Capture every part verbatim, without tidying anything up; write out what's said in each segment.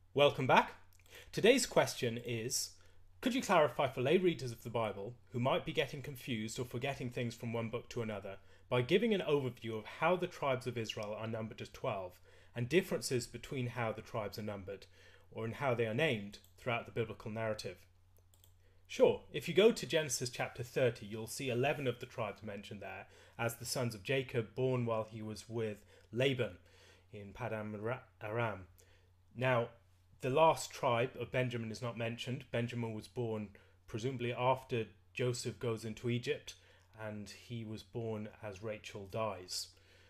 Welcome back. Today's question is, could you clarify for lay readers of the Bible who might be getting confused or forgetting things from one book to another by giving an overview of how the tribes of Israel are numbered as twelve and differences between how the tribes are numbered or in how they are named throughout the biblical narrative? Sure, if you go to Genesis chapter thirty, you'll see eleven of the tribes mentioned there as the sons of Jacob born while he was with Laban in Paddan Aram. Now, the last tribe of Benjamin is not mentioned. Benjamin was born presumably after Joseph goes into Egypt, and he was born as Rachel dies.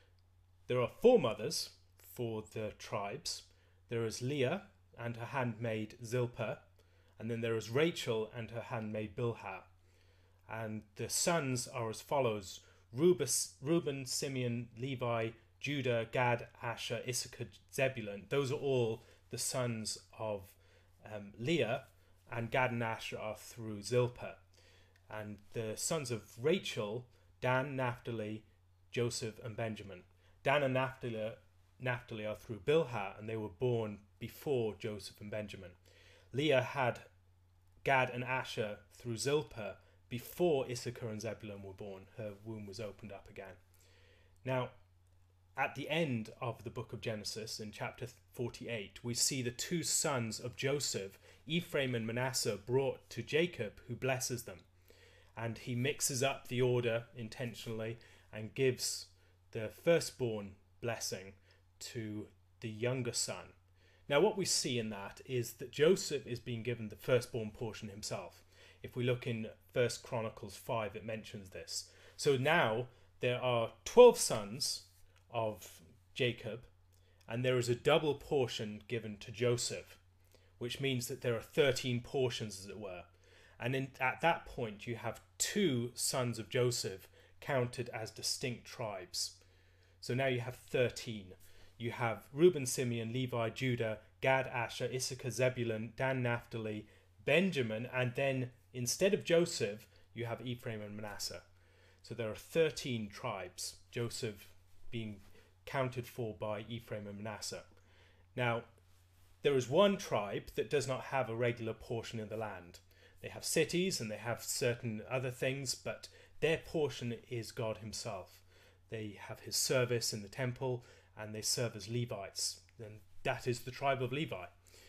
There are four mothers for the tribes. There is Leah and her handmaid Zilpah, and then there is Rachel and her handmaid Bilhah. And the sons are as follows: Reuben, Simeon, Levi, Judah, Gad, Asher, Issachar, Zebulun. Those are all the sons of um, Leah, and Gad and Asher are through Zilpah. And the sons of Rachel, Dan, Naphtali, Joseph, and Benjamin. Dan and Naphtali, Naphtali are through Bilhah, and they were born before Joseph and Benjamin. Leah had Gad and Asher through Zilpah before Issachar and Zebulun were born. Her womb was opened up again. Now, at the end of the book of Genesis, in chapter forty-eight, we see the two sons of Joseph, Ephraim and Manasseh, brought to Jacob, who blesses them. And he mixes up the order intentionally and gives the firstborn blessing to the younger son. Now, what we see in that is that Joseph is being given the firstborn portion himself. If we look in First Chronicles five, it mentions this. So now there are twelve sons of Jacob, and there is a double portion given to Joseph, which means that there are thirteen portions, as it were. And in, at that point, you have two sons of Joseph counted as distinct tribes. So now you have thirteen. You have Reuben, Simeon, Levi, Judah, Gad, Asher, Issachar, Zebulun, Dan, Naphtali, Benjamin, and then instead of Joseph, you have Ephraim and Manasseh. So there are thirteen tribes, Joseph being counted for by Ephraim and Manasseh. Now, there is one tribe that does not have a regular portion in the land. They have cities and they have certain other things, but their portion is God himself. They have his service in the temple and they serve as Levites. And that is the tribe of Levi.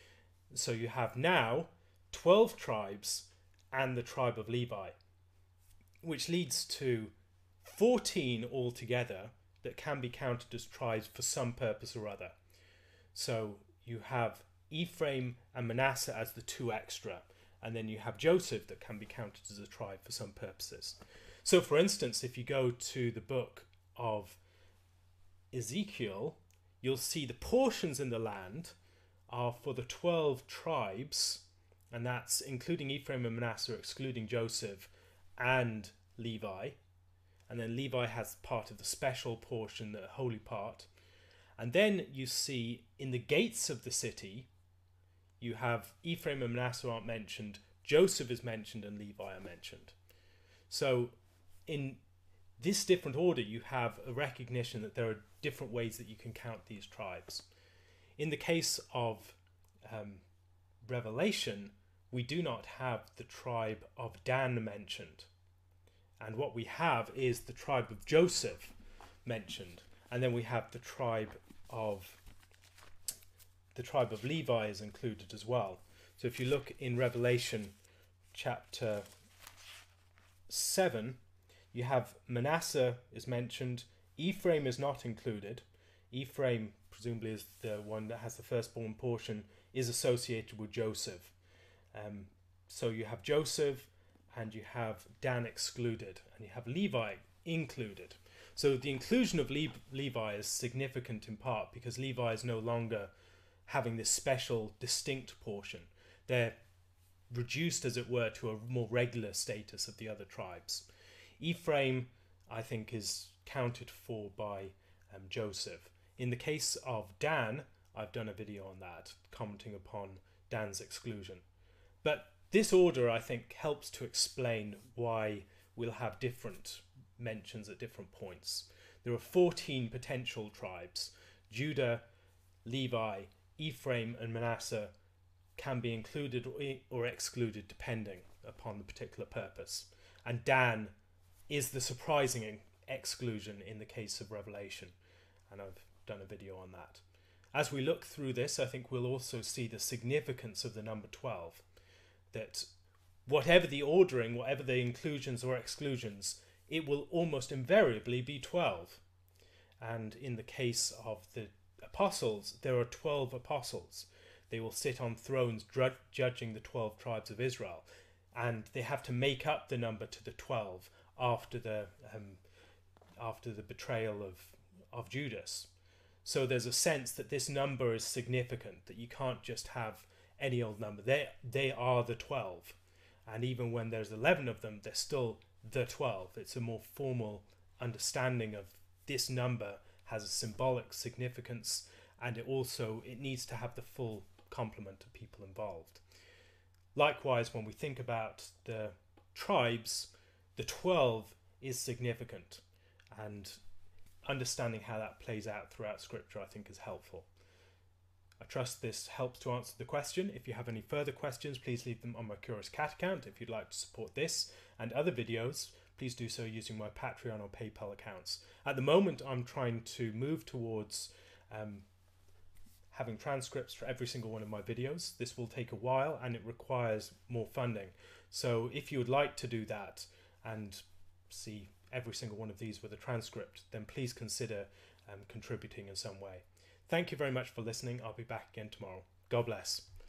So you have now twelve tribes and the tribe of Levi, which leads to fourteen altogether that can be counted as tribes for some purpose or other. So you have Ephraim and Manasseh as the two extra, and then you have Joseph that can be counted as a tribe for some purposes. So for instance, if you go to the book of Ezekiel, you'll see the portions in the land are for the twelve tribes, and that's including Ephraim and Manasseh, excluding Joseph and Levi. And then Levi has part of the special portion, the holy part. And then you see in the gates of the city, you have Ephraim and Manasseh aren't mentioned, Joseph is mentioned, and Levi are mentioned. So in this different order, you have a recognition that there are different ways that you can count these tribes. In the case of um, Revelation, we do not have the tribe of Dan mentioned. And what we have is the tribe of Joseph mentioned. And then we have the tribe of the tribe of Levi is included as well. So if you look in Revelation chapter seven, you have Manasseh is mentioned. Ephraim is not included. Ephraim, presumably is the one that has the firstborn portion, is associated with Joseph. Um, so you have Joseph, and you have Dan excluded, and you have Levi included. So the inclusion of Le- Levi is significant in part because Levi is no longer having this special, distinct portion. They're reduced, as it were, to a more regular status of the other tribes. Ephraim, I think, is counted for by um, Joseph. In the case of Dan, I've done a video on that, commenting upon Dan's exclusion. But this order, I think, helps to explain why we'll have different mentions at different points. There are fourteen potential tribes: Judah, Levi, Ephraim and Manasseh, can be included or excluded depending upon the particular purpose. And Dan is the surprising exclusion in the case of Revelation, and I've done a video on that. As we look through this, I think we'll also see the significance of the number twelve, that whatever the ordering, whatever the inclusions or exclusions, it will almost invariably be twelve. And in the case of the apostles, there are twelve apostles. They will sit on thrones judging the twelve tribes of Israel, and they have to make up the number to the twelve after the um, after the betrayal of of Judas. So there's a sense that this number is significant, that you can't just have any old number. They they are the twelve, and even when there's eleven of them, they're still the twelve. It's a more formal understanding of this number has a symbolic significance, and it also it needs to have the full complement of people involved. Likewise, when we think about the tribes, the twelve is significant, and understanding how that plays out throughout Scripture, I think, is helpful. I trust this helps to answer the question. If you have any further questions, please leave them on my Curious Cat account. If you'd like to support this and other videos, please do so using my Patreon or PayPal accounts. At the moment, I'm trying to move towards um, having transcripts for every single one of my videos. This will take a while and it requires more funding. So if you would like to do that and see every single one of these with a transcript, then please consider um, contributing in some way. Thank you very much for listening. I'll be back again tomorrow. God bless.